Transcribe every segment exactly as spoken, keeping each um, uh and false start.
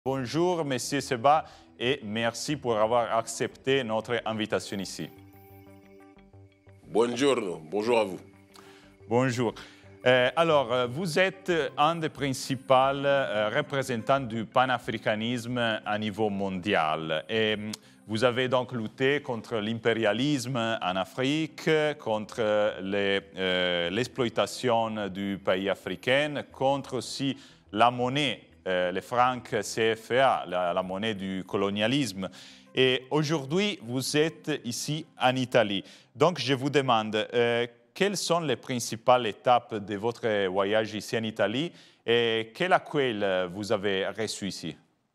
Bonjour, Monsieur Seba, et merci pour avoir accepté notre invitation ici. Buongiorno, bonjour à vous. Bonjour. Euh, alors, vous êtes un des principaux euh, représentants du panafricanisme à niveau mondial. Et vous avez donc lutté contre l'impérialisme en Afrique, contre l'exploitation euh, du pays africain, contre aussi la monnaie. Euh, les francs C F A, la, la monnaie du colonialisme. Et aujourd'hui, vous êtes ici en Italie. Donc, je vous demande, euh, quelles sont les principales étapes de votre voyage ici en Italie et quel accueil vous avez reçu ici?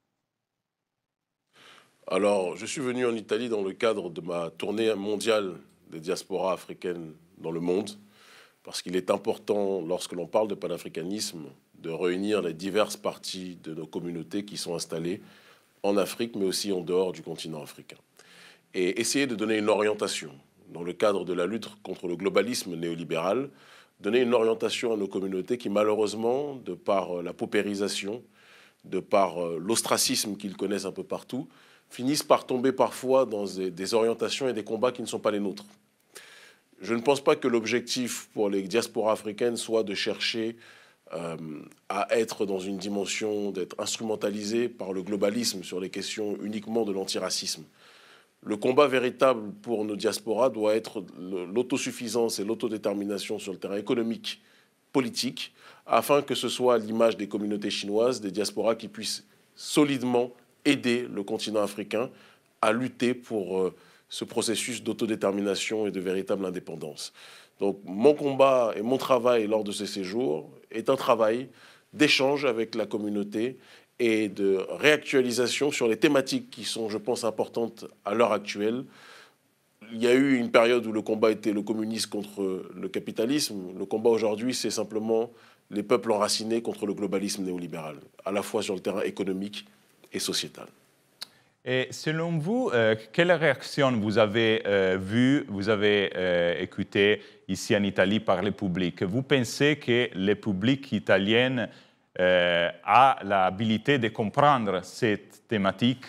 Alors, je suis venu en Italie dans le cadre de ma tournée mondiale des diasporas africaines dans le monde, parce qu'il est important, lorsque l'on parle de panafricanisme, de réunir les diverses parties de nos communautés qui sont installées en Afrique, mais aussi en dehors du continent africain. Et essayer de donner une orientation dans le cadre de la lutte contre le globalisme néolibéral, donner une orientation à nos communautés qui, malheureusement, de par la paupérisation, de par l'ostracisme qu'ils connaissent un peu partout, finissent par tomber parfois dans des orientations et des combats qui ne sont pas les nôtres. Je ne pense pas que l'objectif pour les diasporas africaines soit de chercher euh, à être dans une dimension d'être instrumentalisé par le globalisme sur les questions uniquement de l'antiracisme. Le combat véritable pour nos diasporas doit être l'autosuffisance et l'autodétermination sur le terrain économique, politique, afin que ce soit à l'image des communautés chinoises, des diasporas qui puissent solidement aider le continent africain à lutter pour euh, ce processus d'autodétermination et de véritable indépendance. Donc mon combat et mon travail lors de ces séjours est un travail d'échange avec la communauté et de réactualisation sur les thématiques qui sont, je pense, importantes à l'heure actuelle. Il y a eu une période où le combat était le communisme contre le capitalisme. Le combat aujourd'hui, c'est simplement les peuples enracinés contre le globalisme néolibéral, à la fois sur le terrain économique et sociétal. Et selon vous, euh, quelle réaction vous avez euh, vue, vous avez euh, écoutée ici en Italie par le public? Vous pensez que le public italien euh, a l'habilité de comprendre cette thématique?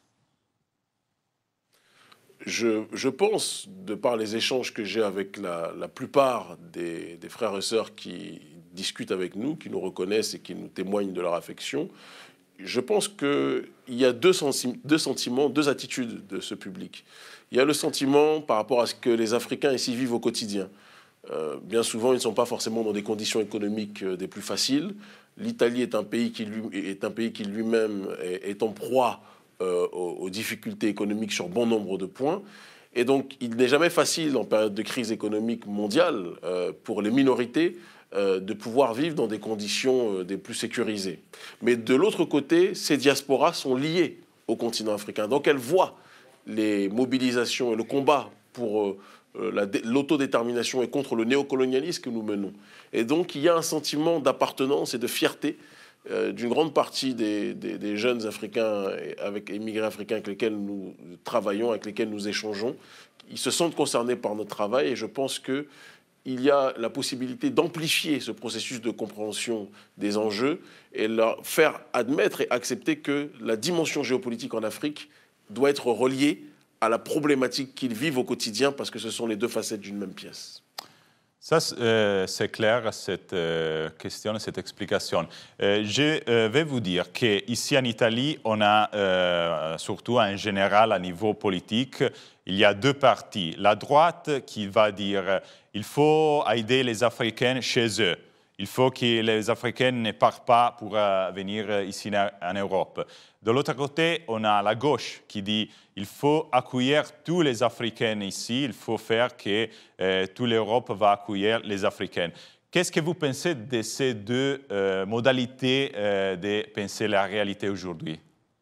Je, je pense, de par les échanges que j'ai avec la, la plupart des, des frères et sœurs qui discutent avec nous, qui nous reconnaissent et qui nous témoignent de leur affection, je pense qu'il y a deux, senti deux sentiments, deux attitudes de ce public. Il y a le sentiment par rapport à ce que les Africains ici vivent au quotidien. Euh, bien souvent, ils ne sont pas forcément dans des conditions économiques euh, des plus faciles. L'Italie est un pays qui lui, est un pays qui lui-même est, est en proie euh, aux, aux difficultés économiques sur bon nombre de points. Et donc, il n'est jamais facile en période de crise économique mondiale euh, pour les minorités Euh, de pouvoir vivre dans des conditions euh, des plus sécurisées. Mais de l'autre côté, ces diasporas sont liées au continent africain. Donc elles voient les mobilisations et le combat pour euh, l'autodétermination et contre le néocolonialisme que nous menons. Et donc il y a un sentiment d'appartenance et de fierté euh, d'une grande partie des, des, des jeunes Africains, avec immigrés africains avec lesquels nous travaillons, avec lesquels nous échangeons. Ils se sentent concernés par notre travail et je pense que il y a la possibilité d'amplifier ce processus de compréhension des enjeux et leur faire admettre et accepter que la dimension géopolitique en Afrique doit être reliée à la problématique qu'ils vivent au quotidien parce que ce sont les deux facettes d'une même pièce. Ça, euh, c'est clair, cette euh, question, cette explication. Euh, je euh, vais vous dire qu'ici en Italie, on a, euh, surtout en général à niveau politique, il y a deux partis. La droite qui va dire qu'il faut aider les Africains chez eux. Il faut que les Africains ne partent pas pour euh, venir ici en Europe. De l'autre côté, on a la gauche qui dit qu'il faut accueillir tous les Africains ici, il faut faire que euh, toute l'Europe va accueillir les Africains. Qu'est-ce que vous pensez de ces deux euh, modalités euh, de penser la réalité aujourd'hui?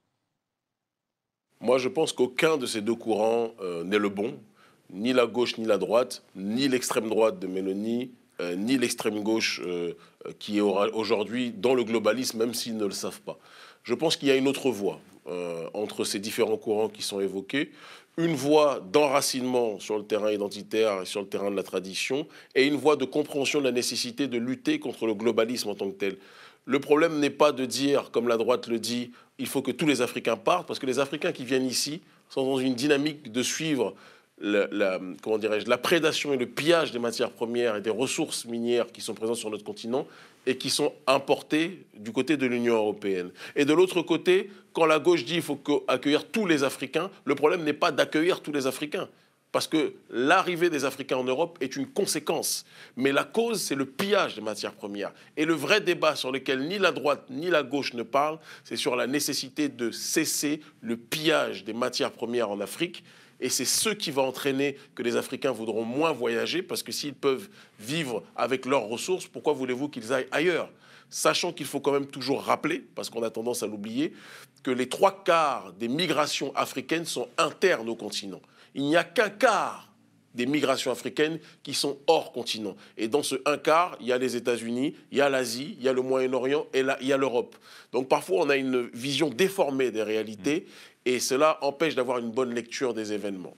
Moi, je pense qu'aucun de ces deux courants euh, n'est le bon, ni la gauche ni la droite, ni l'extrême droite de Mélanie, euh, ni l'extrême gauche euh, qui est aujourd'hui dans le globalisme, même s'ils ne le savent pas. Je pense qu'il y a une autre voie euh, entre ces différents courants qui sont évoqués, une voie d'enracinement sur le terrain identitaire et sur le terrain de la tradition, et une voie de compréhension de la nécessité de lutter contre le globalisme en tant que tel. Le problème n'est pas de dire, comme la droite le dit, il faut que tous les Africains partent, parce que les Africains qui viennent ici sont dans une dynamique de suivre la, la, comment dirais-je, la prédation et le pillage des matières premières et des ressources minières qui sont présentes sur notre continent et qui sont importées du côté de l'Union européenne. Et de l'autre côté, quand la gauche dit qu'il faut accueillir tous les Africains, le problème n'est pas d'accueillir tous les Africains. Parce que l'arrivée des Africains en Europe est une conséquence. Mais la cause, c'est le pillage des matières premières. Et le vrai débat sur lequel ni la droite ni la gauche ne parlent, c'est sur la nécessité de cesser le pillage des matières premières en Afrique. Et c'est ce qui va entraîner que les Africains voudront moins voyager, parce que s'ils peuvent vivre avec leurs ressources, pourquoi voulez-vous qu'ils aillent ailleurs ? Sachant qu'il faut quand même toujours rappeler, parce qu'on a tendance à l'oublier, que les trois quarts des migrations africaines sont internes au continent. Il n'y a qu'un quart des migrations africaines qui sont hors continent. Et dans ce un quart, il y a les États-Unis, il y a l'Asie, il y a le Moyen-Orient et là, il y a l'Europe. Donc parfois, on a une vision déformée des réalités et cela empêche d'avoir une bonne lecture des événements.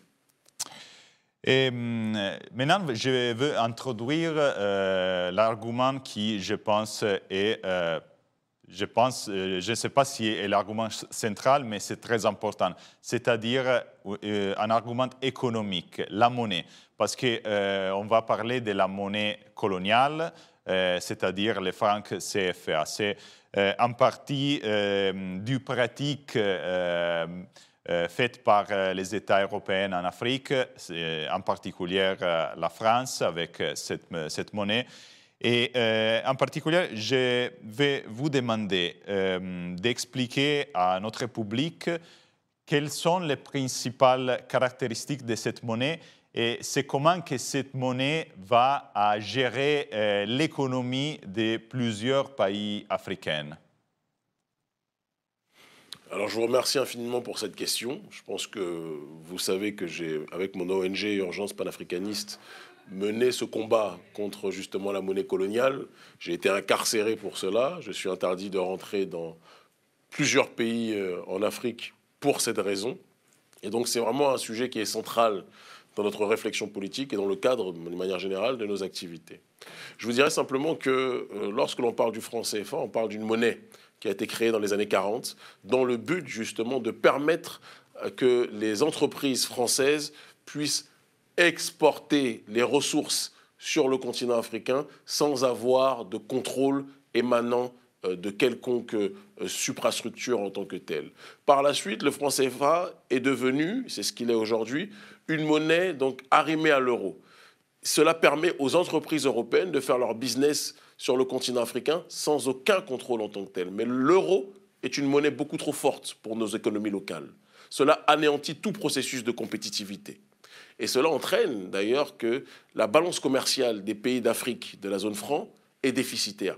Et maintenant, je veux introduire euh, l'argument qui, je pense, est... Euh, Je pense, je ne sais pas si c'est l'argument central, mais c'est très important. C'est-à-dire euh, un argument économique, la monnaie. Parce qu'on euh, va parler de la monnaie coloniale, euh, c'est-à-dire les francs C F A. C'est euh, en partie euh, du pratique euh, euh, faite par euh, les États européens en Afrique, en particulier euh, la France avec cette, cette monnaie. Et euh, en particulier, je vais vous demander euh, d'expliquer à notre public quelles sont les principales caractéristiques de cette monnaie et c'est comment que cette monnaie va à gérer euh, l'économie de plusieurs pays africains. Alors, je vous remercie infiniment pour cette question. Je pense que vous savez que j'ai, avec mon O N G Urgence panafricaniste, mener ce combat contre justement la monnaie coloniale. J'ai été incarcéré pour cela. Je suis interdit de rentrer dans plusieurs pays en Afrique pour cette raison. Et donc c'est vraiment un sujet qui est central dans notre réflexion politique et dans le cadre, de manière générale, de nos activités. Je vous dirais simplement que euh, lorsque l'on parle du franc C F A, on parle d'une monnaie qui a été créée dans les années quarante, dans le but justement de permettre que les entreprises françaises puissent exporter les ressources sur le continent africain sans avoir de contrôle émanant de quelconque suprastructure en tant que telle. Par la suite, le franc C F A est devenu, c'est ce qu'il est aujourd'hui, une monnaie donc arrimée à l'euro. Cela permet aux entreprises européennes de faire leur business sur le continent africain sans aucun contrôle en tant que tel. Mais l'euro est une monnaie beaucoup trop forte pour nos économies locales. Cela anéantit tout processus de compétitivité. Et cela entraîne d'ailleurs que la balance commerciale des pays d'Afrique, de la zone franc, est déficitaire.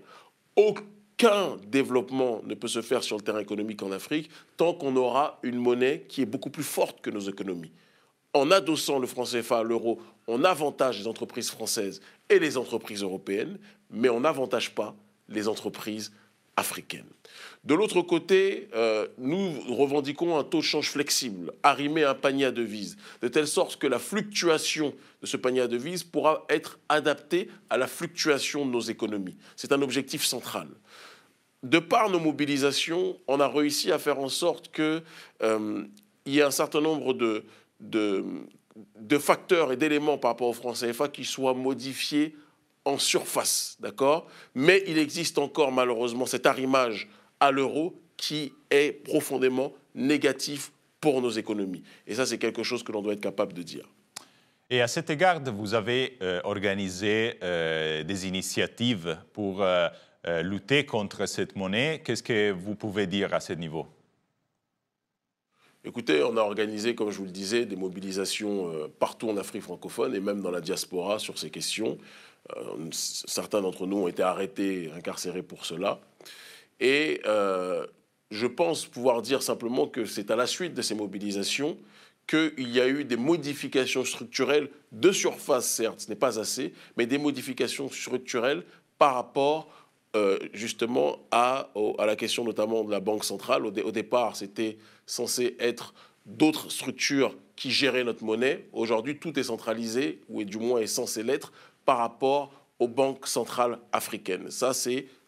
Aucun développement ne peut se faire sur le terrain économique en Afrique tant qu'on aura une monnaie qui est beaucoup plus forte que nos économies. En adossant le franc C F A à l'euro, on avantage les entreprises françaises et les entreprises européennes, mais on n'avantage pas les entreprises africaines. De l'autre côté, euh, nous revendiquons un taux de change flexible, arrimé à un panier à devises, de telle sorte que la fluctuation de ce panier à devises pourra être adaptée à la fluctuation de nos économies. C'est un objectif central. De par nos mobilisations, on a réussi à faire en sorte qu'il euh, y ait un certain nombre de, de, de facteurs et d'éléments par rapport au franc C F A qui soient modifiés en surface, d'accord ? Mais il existe encore malheureusement cet arrimage à l'euro qui est profondément négatif pour nos économies. Et ça, c'est quelque chose que l'on doit être capable de dire. Et à cet égard, vous avez euh, organisé euh, des initiatives pour euh, euh, lutter contre cette monnaie. Qu'est-ce que vous pouvez dire à ce niveau ? Écoutez, on a organisé, comme je vous le disais, des mobilisations euh, partout en Afrique francophone et même dans la diaspora sur ces questions. Euh, certains d'entre nous ont été arrêtés, incarcérés pour cela. Et euh, je pense pouvoir dire simplement que c'est à la suite de ces mobilisations qu'il y a eu des modifications structurelles de surface, certes, ce n'est pas assez, mais des modifications structurelles par rapport euh, justement à, au, à la question notamment de la Banque centrale. Au, dé, au départ, c'était censé être d'autres structures qui géraient notre monnaie. Aujourd'hui, tout est centralisé, ou du moins est censé l'être, par rapport aux banques centrales africaines. Ça, c'est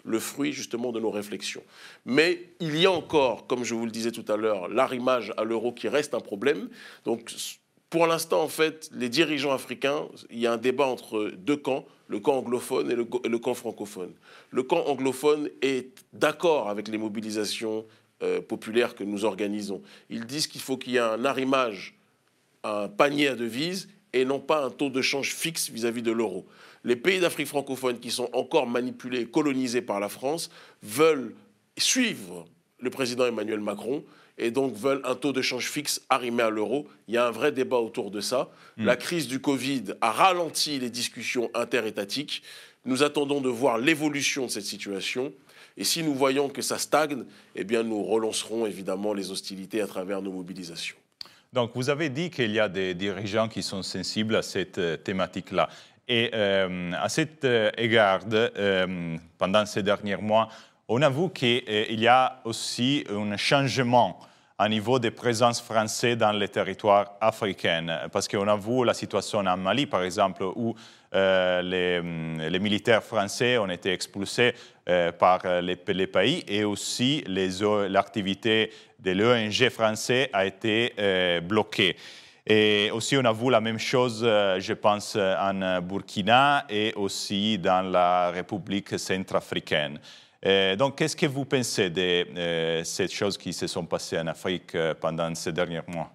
le fruit justement de nos réflexions. Mais il y a encore, comme je vous le disais tout à l'heure, l'arrimage à l'euro qui reste un problème. Donc pour l'instant, en fait, les dirigeants africains, il y a un débat entre deux camps, le camp anglophone et le, et le camp francophone. Le camp anglophone est d'accord avec les mobilisations euh, populaires que nous organisons. Ils disent qu'il faut qu'il y ait un arrimage, un panier à devises et non pas un taux de change fixe vis-à-vis de l'euro. Les pays d'Afrique francophone qui sont encore manipulés et colonisés par la France veulent suivre le président Emmanuel Macron et donc veulent un taux de change fixe arrimé à l'euro. Il y a un vrai débat autour de ça. Mmh. La crise du Covid a ralenti les discussions interétatiques. Nous attendons de voir l'évolution de cette situation. Et si nous voyons que ça stagne, eh bien nous relancerons évidemment les hostilités à travers nos mobilisations. Donc, vous avez dit qu'il y a des dirigeants qui sont sensibles à cette euh, thématique-là. Et euh, à cet euh, égard, euh, pendant ces derniers mois, on avoue qu'il euh, y a aussi un changement au niveau de présence française dans les territoires africains. Parce qu'on a vu la situation en Mali, par exemple, où euh, les, les militaires français ont été expulsés euh, par les, les pays et aussi l'activité de l'O N G français a été euh, bloquée. Et aussi, on a vu la même chose, euh, je pense, en Burkina et aussi dans la République centrafricaine. Euh, donc, qu'est-ce que vous pensez de euh, ces choses qui se sont passées en Afrique euh, pendant ces derniers mois?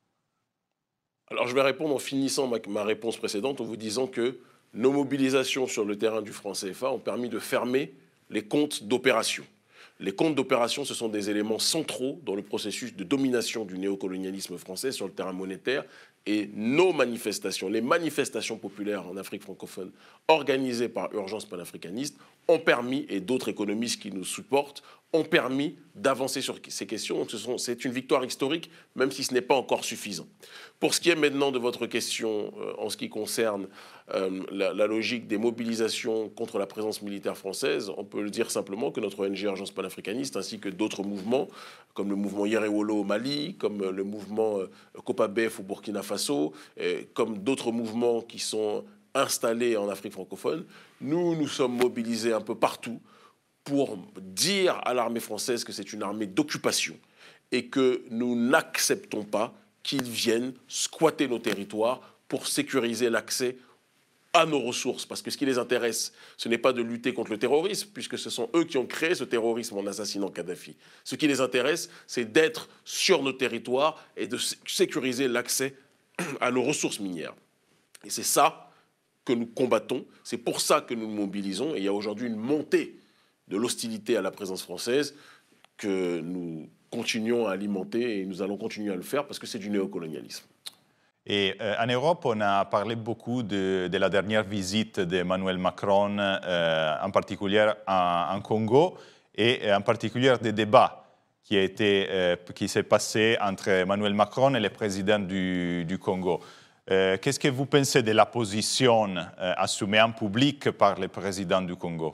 Alors, je vais répondre en finissant ma, ma réponse précédente en vous disant que nos mobilisations sur le terrain du franc C F A ont permis de fermer les comptes d'opération. Les comptes d'opération, ce sont des éléments centraux dans le processus de domination du néocolonialisme français sur le terrain monétaire. Et nos manifestations, les manifestations populaires en Afrique francophone organisées par Urgence panafricaniste ont permis, et d'autres économistes qui nous supportent, ont permis d'avancer sur ces questions. Donc c'est une victoire historique, même si ce n'est pas encore suffisant. Pour ce qui est maintenant de votre question euh, en ce qui concerne euh, la, la logique des mobilisations contre la présence militaire française, on peut le dire simplement que notre O N G Urgence panafricaniste, ainsi que d'autres mouvements, comme le mouvement Yerewolo au Mali, comme le mouvement euh, Copabef au Burkina Faso, euh, comme d'autres mouvements qui sont installés en Afrique francophone, nous nous sommes mobilisés un peu partout pour dire à l'armée française que c'est une armée d'occupation et que nous n'acceptons pas qu'ils viennent squatter nos territoires pour sécuriser l'accès à nos ressources. Parce que ce qui les intéresse, ce n'est pas de lutter contre le terrorisme, puisque ce sont eux qui ont créé ce terrorisme en assassinant Kadhafi. Ce qui les intéresse, c'est d'être sur nos territoires et de sécuriser l'accès à nos ressources minières. Et c'est ça que nous combattons, c'est pour ça que nous nous mobilisons. Et il y a aujourd'hui une montée de l'hostilité à la présence française que nous continuons à alimenter et nous allons continuer à le faire parce que c'est du néocolonialisme. Et euh, en Europe, on a parlé beaucoup de, de la dernière visite d'Emmanuel Macron, euh, en particulier en, en Congo, et en particulier des débats qui, a été, euh, qui s'est passé entre Emmanuel Macron et le président du, du Congo. Euh, Qu'est-ce que vous pensez de la position euh, assumée en public par le président du Congo?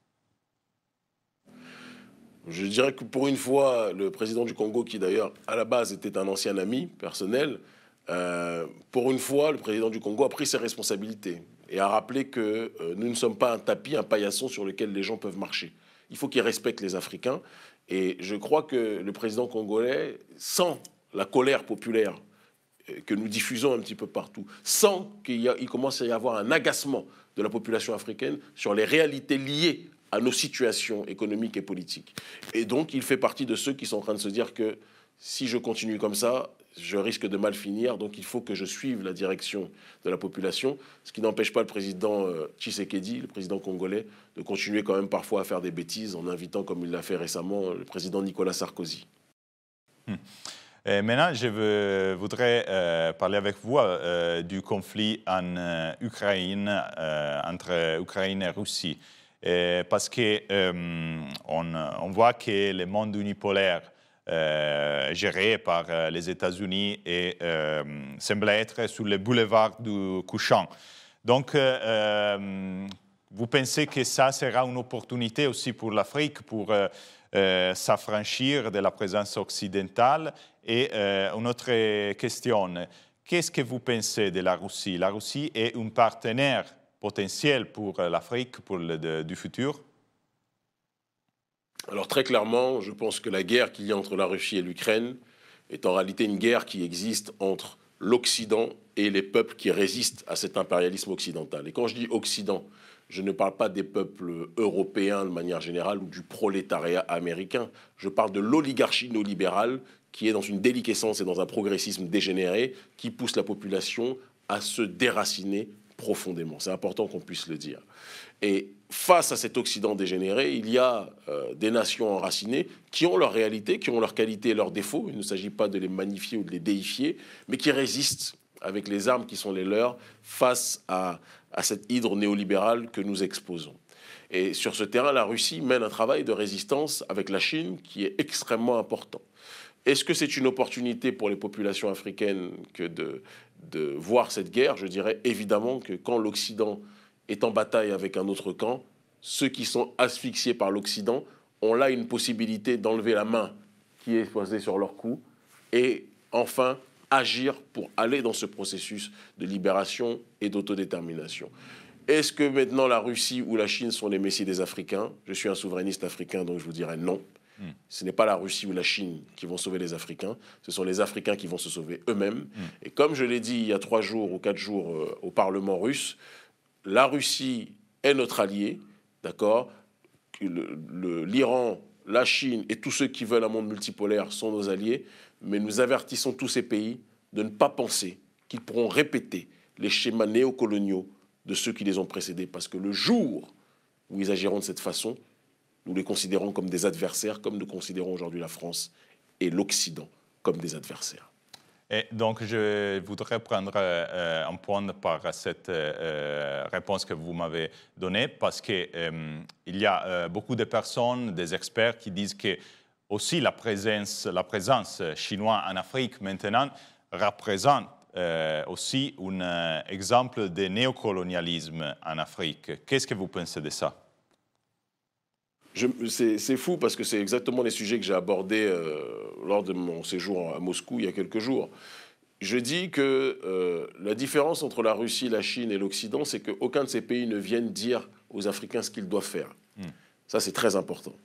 Je dirais que pour une fois, le président du Congo, qui d'ailleurs à la base était un ancien ami personnel, euh, pour une fois, le président du Congo a pris ses responsabilités et a rappelé que euh, nous ne sommes pas un tapis, un paillasson sur lequel les gens peuvent marcher. Il faut qu'il respecte les Africains. Et je crois que le président congolais, sans la colère populaire que nous diffusons un petit peu partout, sans qu'il il commence à y avoir un agacement de la population africaine sur les réalités liées à nos situations économiques et politiques. Et donc, il fait partie de ceux qui sont en train de se dire que si je continue comme ça, je risque de mal finir, donc il faut que je suive la direction de la population, ce qui n'empêche pas le président Tshisekedi, le président congolais, de continuer quand même parfois à faire des bêtises en invitant, comme il l'a fait récemment, le président Nicolas Sarkozy. Hmm. Et maintenant, je veux, voudrais euh, parler avec vous euh, du conflit en euh, Ukraine, euh, entre Ukraine et Russie. Et parce qu'on euh, on voit que le monde unipolaire euh, géré par euh, les États-Unis et euh, semble être sur le boulevard du couchant. Donc, euh, vous pensez que ça sera une opportunité aussi pour l'Afrique pour euh, euh, s'affranchir de la présence occidentale? Et euh, une autre question, qu'est-ce que vous pensez de la Russie? La Russie est un partenaire potentiel pour l'Afrique, pour le de, du futur? Alors très clairement, je pense que la guerre qu'il y a entre la Russie et l'Ukraine est en réalité une guerre qui existe entre l'Occident et les peuples qui résistent à cet impérialisme occidental. Et quand je dis Occident, je ne parle pas des peuples européens de manière générale ou du prolétariat américain. Je parle de l'oligarchie néolibérale qui est dans une déliquescence et dans un progressisme dégénéré qui pousse la population à se déraciner profondément. C'est important qu'on puisse le dire. Et face à cet Occident dégénéré, il y a euh, des nations enracinées qui ont leur réalité, qui ont leurs qualités et leurs défauts. Il ne s'agit pas de les magnifier ou de les déifier, mais qui résistent avec les armes qui sont les leurs face à, à cette hydre néolibérale que nous exposons. Et sur ce terrain, la Russie mène un travail de résistance avec la Chine qui est extrêmement important. Est-ce que c'est une opportunité pour les populations africaines que de, de voir cette guerre? Je dirais évidemment que quand l'Occident est en bataille avec un autre camp, ceux qui sont asphyxiés par l'Occident ont là une possibilité d'enlever la main qui est posée sur leur cou et enfin agir pour aller dans ce processus de libération et d'autodétermination. Est-ce que maintenant la Russie ou la Chine sont les messies des Africains? Je suis un souverainiste africain, donc je vous dirais non. Mm. Ce n'est pas la Russie ou la Chine qui vont sauver les Africains, ce sont les Africains qui vont se sauver eux-mêmes. Mm. Et comme je l'ai dit il y a trois jours ou quatre jours euh, au Parlement russe, la Russie est notre allié, d'accord? L'Iran, la Chine et tous ceux qui veulent un monde multipolaire sont nos alliés, mais nous avertissons tous ces pays de ne pas penser qu'ils pourront répéter les schémas néocoloniaux de ceux qui les ont précédés, parce que le jour où ils agiront de cette façon, nous les considérons comme des adversaires, comme nous considérons aujourd'hui la France et l'Occident comme des adversaires. Et donc, je voudrais prendre euh, un point par cette euh, réponse que vous m'avez donnée, parce qu'il euh, y a euh, beaucoup de personnes, des experts qui disent que aussi la présence, la présence chinoise en Afrique maintenant représente euh, aussi un euh, exemple de néocolonialisme en Afrique. Qu'est-ce que vous pensez de ça? C'est fou parce que c'est exactement les sujets que j'ai abordés euh, lors de mon séjour à Moscou il y a quelques jours. Je dis que euh, la différence entre la Russie, la Chine et l'Occident, c'est qu'aucun de ces pays ne viennent dire aux Africains ce qu'ils doivent faire. Mm. Ça, c'est très important.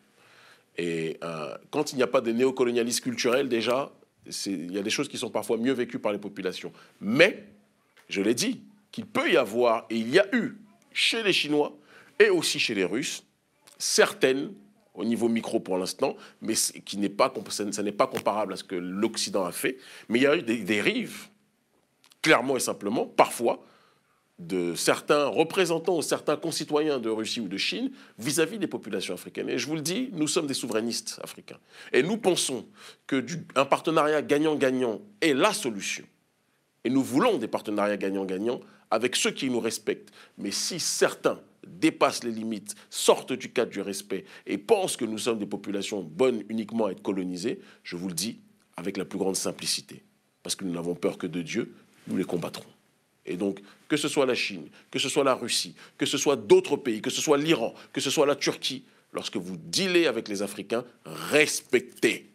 Et euh, quand il n'y a pas de néocolonialisme culturel, déjà, il y a des choses qui sont parfois mieux vécues par les populations. Mais, je l'ai dit, qu'il peut y avoir, et il y a eu, chez les Chinois et aussi chez les Russes, certaines, au niveau micro pour l'instant, mais qui n'est pas, ça n'est pas comparable à ce que l'Occident a fait, mais il y a eu des dérives, clairement et simplement, parfois, de certains représentants ou certains concitoyens de Russie ou de Chine vis-à-vis des populations africaines. Et je vous le dis, nous sommes des souverainistes africains. Et nous pensons qu'un partenariat gagnant-gagnant est la solution. Et nous voulons des partenariats gagnant-gagnant avec ceux qui nous respectent. Mais si certains dépassent les limites, sortent du cadre du respect et pensent que nous sommes des populations bonnes uniquement à être colonisées, je vous le dis avec la plus grande simplicité. Parce que nous n'avons peur que de Dieu, nous les combattrons. Et donc, que ce soit la Chine, que ce soit la Russie, que ce soit d'autres pays, que ce soit l'Iran, que ce soit la Turquie, lorsque vous dealez avec les Africains, respectez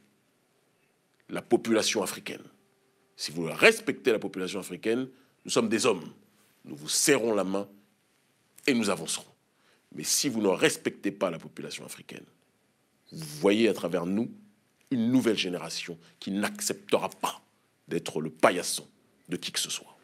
la population africaine. Si vous respectez la population africaine, nous sommes des hommes. Nous vous serrons la main et nous avancerons. Mais si vous ne respectez pas la population africaine, vous voyez à travers nous une nouvelle génération qui n'acceptera pas d'être le paillasson de qui que ce soit.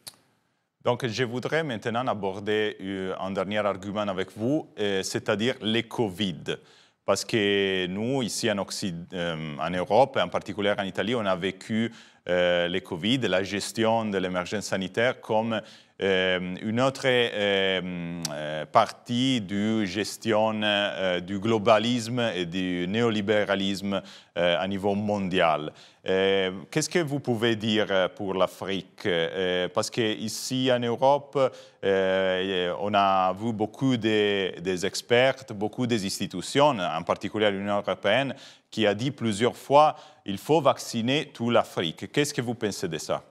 Donc, je voudrais maintenant aborder un dernier argument avec vous, c'est-à-dire les Covid. Parce que nous, ici en, Occident, euh, en Europe, et en particulier en Italie, on a vécu euh, les Covid, la gestion de l'émergence sanitaire comme euh, une autre euh, euh, partie de gestion euh, du globalisme et du néolibéralisme euh, à niveau mondial. Euh, Qu'est-ce que vous pouvez dire pour l'Afrique? euh, Parce qu'ici en Europe, euh, on a vu beaucoup des de experts, beaucoup des institutions, en particulier l'Union européenne, qui a dit plusieurs fois qu'il faut vacciner toute l'Afrique. Qu'est-ce que vous pensez de ça?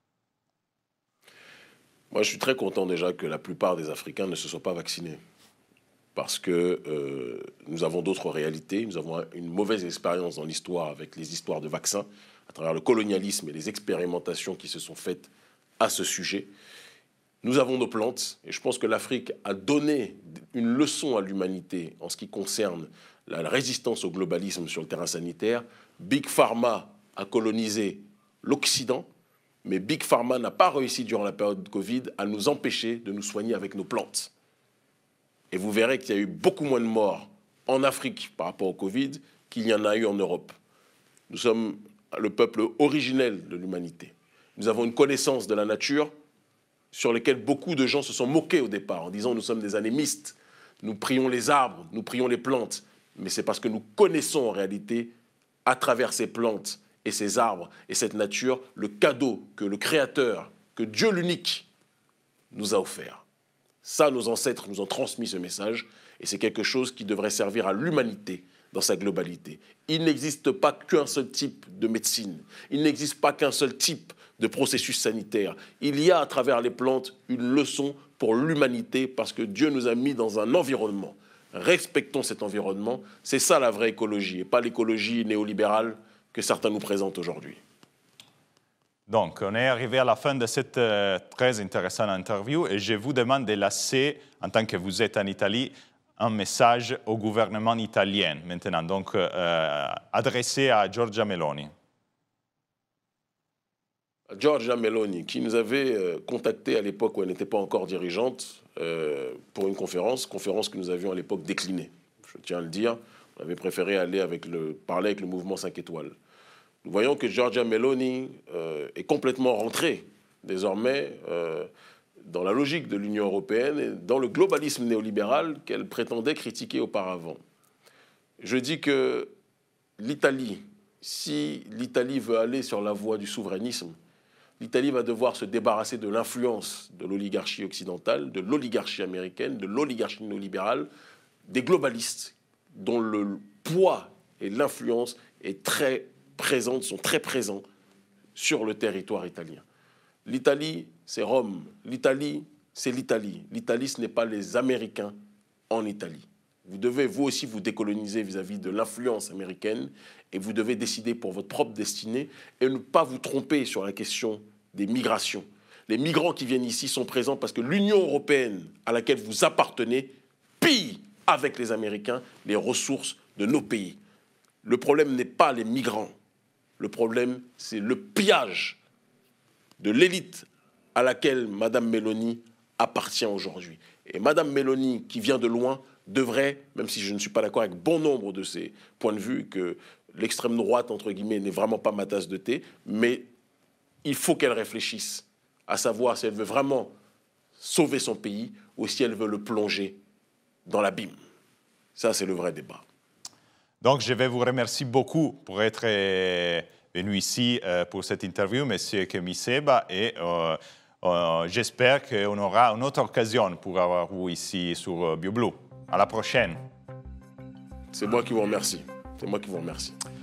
Moi, je suis très content déjà que la plupart des Africains ne se soient pas vaccinés. Parce que euh, nous avons d'autres réalités. Nous avons une mauvaise expérience dans l'histoire avec les histoires de vaccins, à travers le colonialisme et les expérimentations qui se sont faites à ce sujet. Nous avons nos plantes, et je pense que l'Afrique a donné une leçon à l'humanité en ce qui concerne la résistance au globalisme sur le terrain sanitaire. Big Pharma a colonisé l'Occident, mais Big Pharma n'a pas réussi durant la période de Covid à nous empêcher de nous soigner avec nos plantes. Et vous verrez qu'il y a eu beaucoup moins de morts en Afrique par rapport au Covid qu'il y en a eu en Europe. Nous sommes le peuple originel de l'humanité. Nous avons une connaissance de la nature sur laquelle beaucoup de gens se sont moqués au départ en disant nous sommes des animistes, nous prions les arbres, nous prions les plantes. Mais c'est parce que nous connaissons en réalité, à travers ces plantes et ces arbres et cette nature, le cadeau que le Créateur, que Dieu l'unique, nous a offert. Ça, nos ancêtres nous ont transmis ce message et c'est quelque chose qui devrait servir à l'humanité dans sa globalité. Il n'existe pas qu'un seul type de médecine. Il n'existe pas qu'un seul type de processus sanitaire. Il y a à travers les plantes une leçon pour l'humanité parce que Dieu nous a mis dans un environnement. Respectons cet environnement. C'est ça la vraie écologie et pas l'écologie néolibérale que certains nous présentent aujourd'hui. Donc, on est arrivé à la fin de cette euh, très intéressante interview et je vous demande de laisser, en tant que vous êtes en Italie, un message au gouvernement italien maintenant, donc euh, adressé à Giorgia Meloni. Giorgia Meloni, qui nous avait euh, contacté à l'époque où elle n'était pas encore dirigeante euh, pour une conférence, conférence que nous avions à l'époque déclinée. Je tiens à le dire, on avait préféré aller avec le, parler avec le mouvement cinq étoiles. Nous voyons que Giorgia Meloni euh, est complètement rentrée désormais euh, dans la logique de l'Union européenne et dans le globalisme néolibéral qu'elle prétendait critiquer auparavant. Je dis que l'Italie, si l'Italie veut aller sur la voie du souverainisme, l'Italie va devoir se débarrasser de l'influence de l'oligarchie occidentale, de l'oligarchie américaine, de l'oligarchie néolibérale, des globalistes dont le poids et l'influence est très présente, sont très présents sur le territoire italien. L'Italie, c'est Rome. L'Italie, c'est l'Italie. L'Italie, ce n'est pas les Américains en Italie. Vous devez, vous aussi, vous décoloniser vis-à-vis de l'influence américaine et vous devez décider pour votre propre destinée et ne pas vous tromper sur la question des migrations. Les migrants qui viennent ici sont présents parce que l'Union européenne à laquelle vous appartenez pille avec les Américains les ressources de nos pays. Le problème n'est pas les migrants. Le problème, c'est le pillage de l'élite à laquelle Mme Meloni appartient aujourd'hui. Et Mme Meloni, qui vient de loin, devrait, même si je ne suis pas d'accord avec bon nombre de ses points de vue, que l'extrême droite, entre guillemets, n'est vraiment pas ma tasse de thé, mais il faut qu'elle réfléchisse à savoir si elle veut vraiment sauver son pays ou si elle veut le plonger dans l'abîme. Ça, c'est le vrai débat. Donc, je vais vous remercier beaucoup pour être venu ici pour cette interview, M. Kemi Seba, et euh, euh, j'espère qu'on aura une autre occasion pour avoir vous ici sur BioBlue. À la prochaine. C'est moi qui vous remercie. C'est moi qui vous remercie.